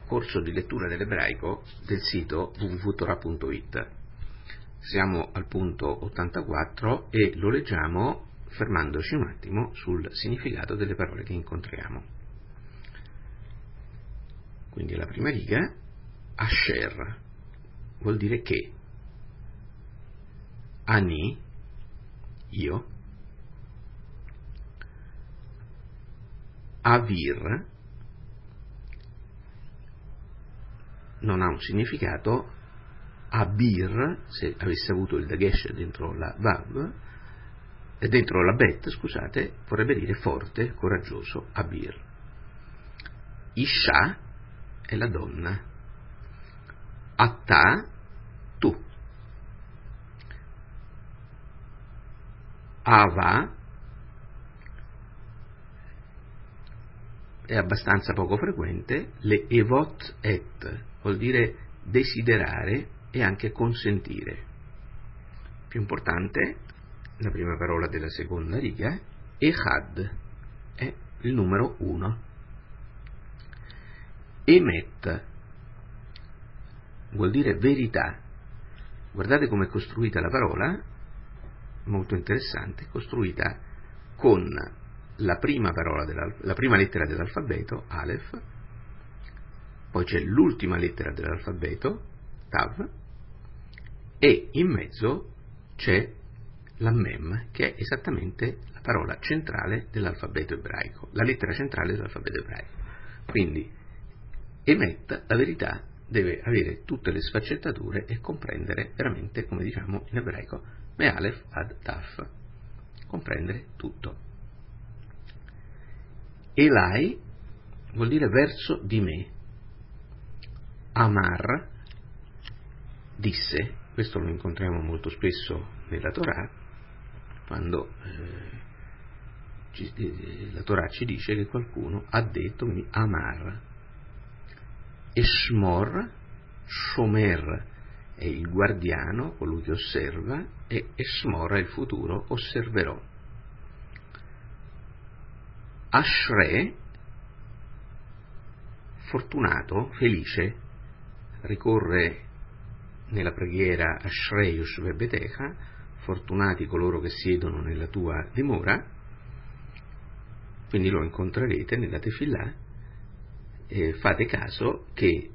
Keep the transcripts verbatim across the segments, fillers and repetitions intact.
corso di lettura dell'ebraico del sito w w w punto torah punto it. Siamo al punto ottantaquattro e lo leggiamo fermandoci un attimo sul significato delle parole che incontriamo. Quindi la prima riga, Asher, vuol dire che, Ani, io, Avir, non ha un significato. Abir, se avesse avuto il dagesh dentro la vav, e dentro la bet, scusate, vorrebbe dire forte, coraggioso, Abir. Isha è la donna. Atta, tu. Ava è abbastanza poco frequente. Le evot et vuol dire desiderare e anche consentire. Più importante, la prima parola della seconda riga, Echad, è il numero uno. Emet vuol dire verità. Guardate come è costruita la parola, molto interessante, costruita con la prima parola della, la prima lettera dell'alfabeto, Aleph, poi c'è l'ultima lettera dell'alfabeto, Tav, e in mezzo c'è la Mem, che è esattamente la parola centrale dell'alfabeto ebraico, la lettera centrale dell'alfabeto ebraico. Quindi Emet, la verità, deve avere tutte le sfaccettature e comprendere veramente, come diciamo in ebraico, Me'alef ad Taf, comprendere tutto. Elai vuol dire verso di me. Amar, disse, questo lo incontriamo molto spesso nella Torah, quando eh, ci, la Torah ci dice che qualcuno ha detto, quindi Amar. Eshmor, Shomer è il guardiano, colui che osserva, e Eshmor è il futuro, osserverò. Ashre, fortunato, felice, ricorre nella preghiera Ashrei Yoshvei Betecha, fortunati coloro che siedono nella tua dimora, quindi lo incontrerete nella Tefillah. Eh, fate caso che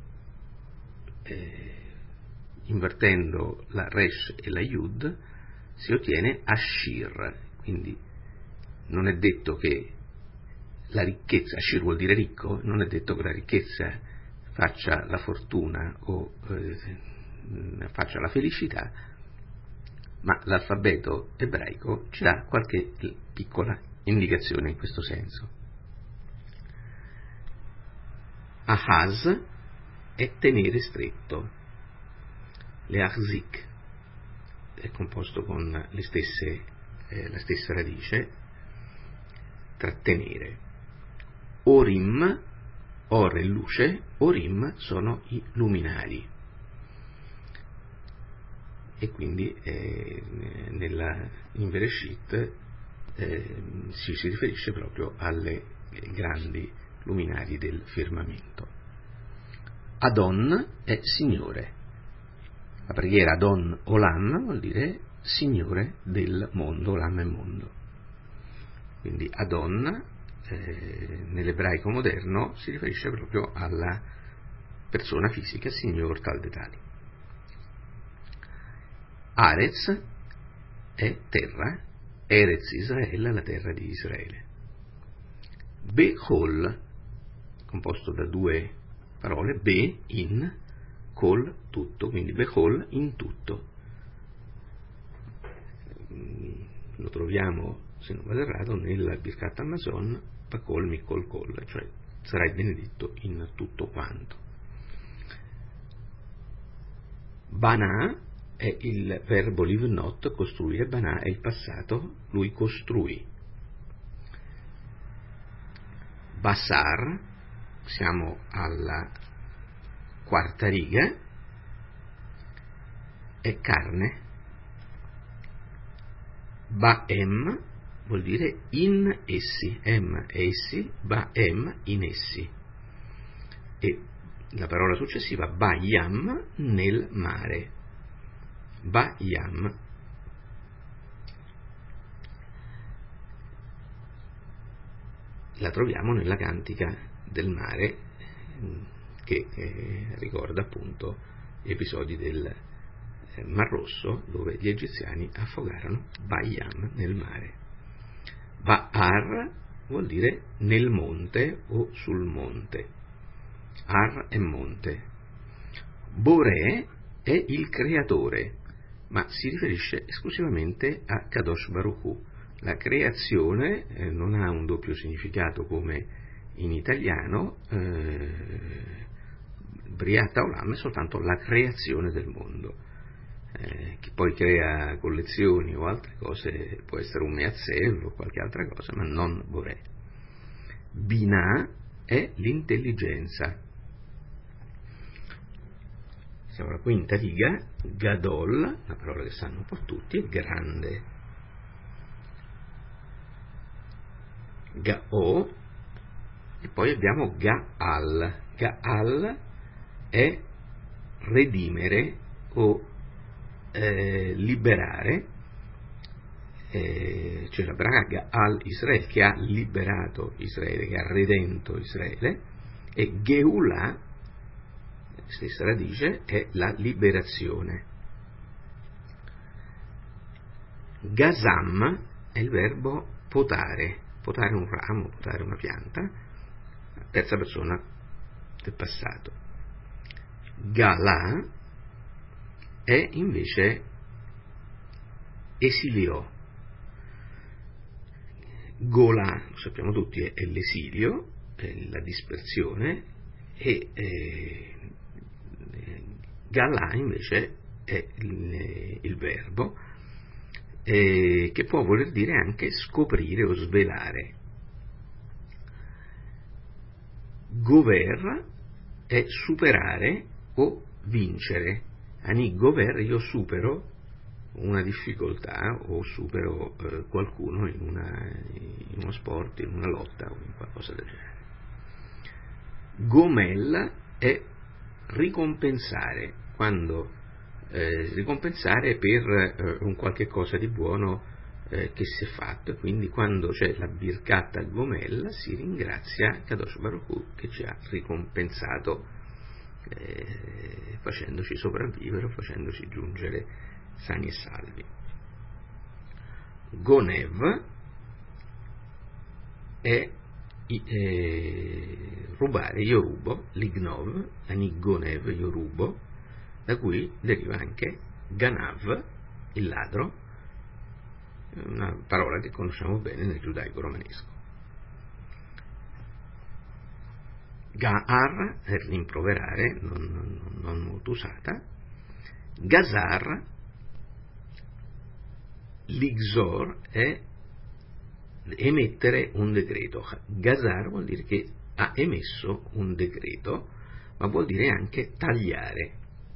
eh, invertendo la Resh e la Yud si ottiene Ashir, quindi non è detto che la ricchezza, Ashir vuol dire ricco, non è detto che la ricchezza faccia la fortuna o eh, faccia la felicità, ma l'alfabeto ebraico ci dà qualche piccola indicazione in questo senso. Ahaz è tenere stretto. Le Achzik è composto con le stesse, eh, la stessa radice, trattenere. Orim, Or è luce, Orim sono i luminari. E quindi eh, nella, in Bereshit eh, si, si riferisce proprio alle grandi luminari del firmamento. Adon è Signore. La preghiera Adon Olam vuol dire Signore del mondo, Olam è mondo. Quindi Adon eh, nell'ebraico moderno si riferisce proprio alla persona fisica, Signor tal de tali. Arez è terra, Erez Israele, la terra di Israele. Behol, composto da due parole, Be, in, Kol, tutto, quindi Behol, in tutto. Lo troviamo, se non vado errato, nella Birkat Amazon, Bakol, Mikol, Kol, cioè sarai benedetto in tutto quanto. Bana è il verbo livnot, costruire, Bana è il passato, lui costruì. Basar, siamo alla quarta riga, è carne. Baem vuol dire in essi, em è essi, baem in essi. E la parola successiva, Bayam, nel mare. Bayam. La troviamo nella Cantica del mare, che eh, ricorda appunto gli episodi del eh, Mar Rosso, dove gli egiziani affogarono Bayam nel mare. Ba'ar vuol dire nel monte o sul monte. Ar è monte. Boré è il creatore, ma si riferisce esclusivamente a Kadosh Baruch Hu. La creazione eh, non ha un doppio significato come in italiano, eh, Briat Olam è soltanto la creazione del mondo. Eh, chi poi crea collezioni o altre cose può essere un Meazzel o qualche altra cosa, ma non Boré. Binah è l'intelligenza. Siamo alla quinta riga. Gadol, la parola che sanno un po' tutti, è grande. Ga'o, e poi abbiamo Ga'al. Ga'al è redimere o eh, liberare, eh, cioè la braga al Israele, che ha liberato Israele, che ha redento Israele, e Geulah, stessa radice, è la liberazione. Gazam è il verbo potare, potare un ramo, potare una pianta, terza persona del passato. Galà è invece esiliò. Golà, lo sappiamo tutti, è l'esilio, è la dispersione, e eh, Galà invece è il, il verbo eh, che può voler dire anche scoprire o svelare. Gover è superare o vincere. Ani gover, io supero una difficoltà o supero eh, qualcuno in, una, in uno sport, in una lotta o in qualcosa del genere. Gomel è ricompensare, quando eh, ricompensare per eh, un qualche cosa di buono eh, che si è fatto, quindi quando c'è la birkat al Gomel si ringrazia Kadosh Baruch Hu che ci ha ricompensato eh, facendoci sopravvivere o facendoci giungere sani e salvi. Gonev è eh, rubare, io rubo, l'ignov, ani gonev, io rubo, da cui deriva anche ganav, il ladro, una parola che conosciamo bene nel giudaico romanesco. Ga'ar è rimproverare, non, non, non molto usata. Gazar, l'Igzor è emettere un decreto. Gazar vuol dire che ha emesso un decreto, ma vuol dire anche tagliare.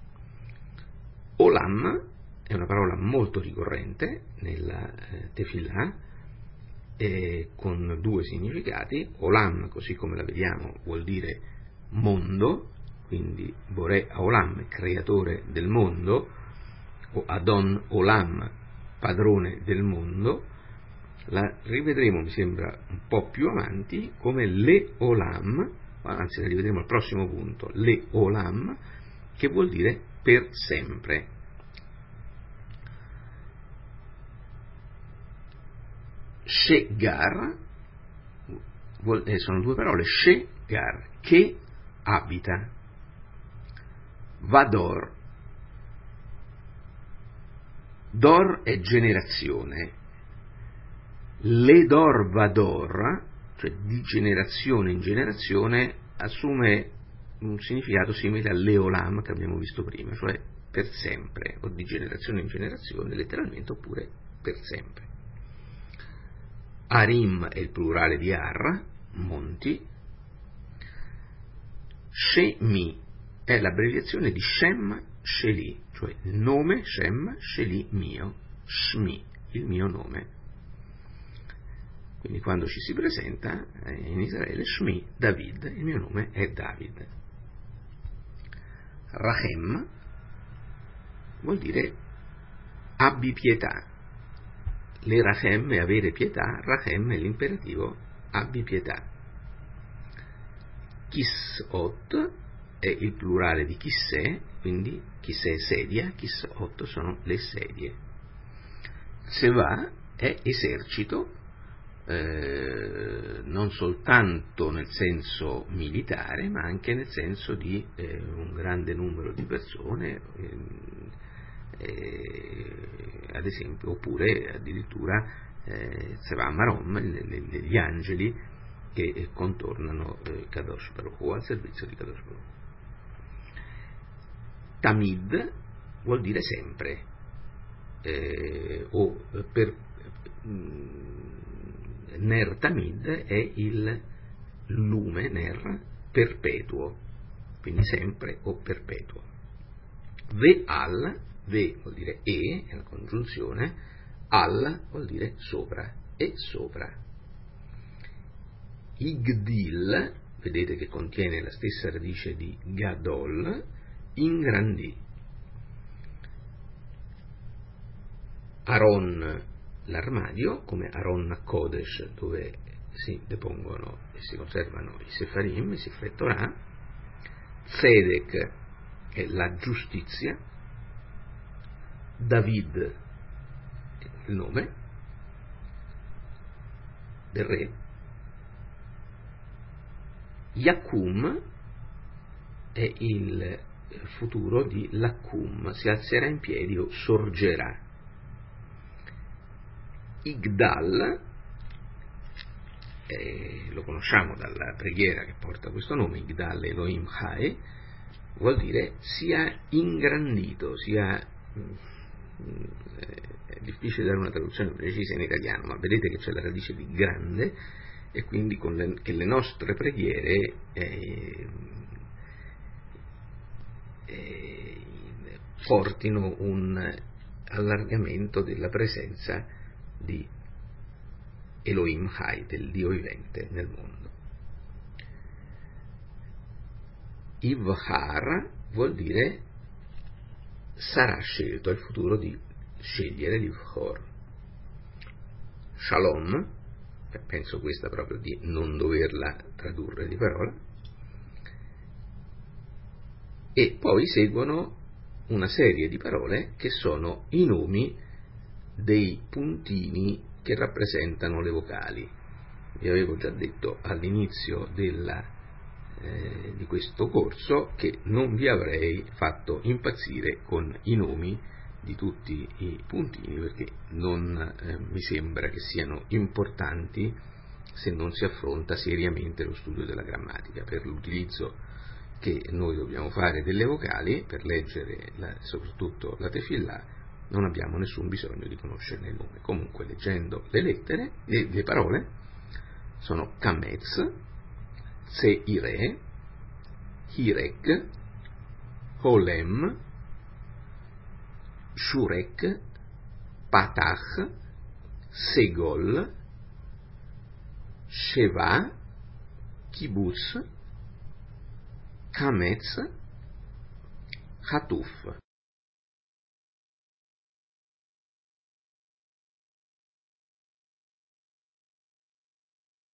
Olam è una parola molto ricorrente nella eh, Tefillah, eh, con due significati. Olam, così come la vediamo, vuol dire mondo, quindi Boré Olam, creatore del mondo, o Adon Olam, padrone del mondo. La rivedremo, mi sembra, un po' più avanti come Le Olam, anzi la rivedremo al prossimo punto, Le Olam, che vuol dire per sempre. Shegar eh, sono due parole, Shegar, che abita. Vador, Dor è generazione. Ledor Vador, cioè di generazione in generazione, assume un significato simile all'Eolam che abbiamo visto prima, cioè per sempre, o di generazione in generazione, letteralmente, oppure per sempre. Arim è il plurale di Ar, monti. Shemi è l'abbreviazione di Shem Sheli, cioè il nome Shem Sheli mio, Shmi, il mio nome. Quindi quando ci si presenta in Israele, Shmi David, il mio nome è David. rachem vuol dire abbi pietà. Le rachem è avere pietà, rachem è l'imperativo, abbi pietà. Kisot è il plurale di chissè, quindi chissè è sedia, kisot sono le sedie. Seva è esercito, eh, non soltanto nel senso militare, ma anche nel senso di eh, un grande numero di persone, eh, eh, ad esempio, oppure addirittura eh, Seva Marom, gli angeli che contornano eh, Kadosh Baruch Hu, al servizio di Kadosh Baruch Hu. Tamid vuol dire sempre, eh, o per Ner Tamid è il lume, Ner, perpetuo, quindi sempre o perpetuo. Ve al, ve vuol dire e, è la congiunzione, al vuol dire sopra, e sopra. Igdil, vedete che contiene la stessa radice di Gadol, ingrandì. Aron, l'armadio, come Aron Kodesh, dove si depongono e si conservano i Sefarim, i Sifrei Torah. Tzedek è la giustizia. David è il nome del re. Yakum è il futuro di Lakum, si alzerà in piedi o sorgerà. Igdal, eh, lo conosciamo dalla preghiera che porta questo nome, Igdal Elohim Chai, vuol dire sia ingrandito, sia, è difficile dare una traduzione precisa in italiano, ma vedete che c'è la radice di grande, e quindi con le, che le nostre preghiere eh, eh, portino un allargamento della presenza di Elohim Chai, del Dio vivente nel mondo. Ivhar vuol dire sarà scelto, è il futuro di scegliere, l'Ivhor. Shalom, penso questa proprio di non doverla tradurre di parola, e poi seguono una serie di parole che sono i nomi dei puntini che rappresentano le vocali. Vi avevo già detto all'inizio della, eh, di questo corso che non vi avrei fatto impazzire con i nomi di tutti i puntini, perché non eh, mi sembra che siano importanti se non si affronta seriamente lo studio della grammatica. Per l'utilizzo che noi dobbiamo fare delle vocali, per leggere la, soprattutto la tefillà, non abbiamo nessun bisogno di conoscerne il nome. Comunque, leggendo le lettere, le, le parole sono Kametz, Seire, Hirek, Holem, Shurek, Patach, Segol, Sheva, Kibbutz, Kametz, Hatuf.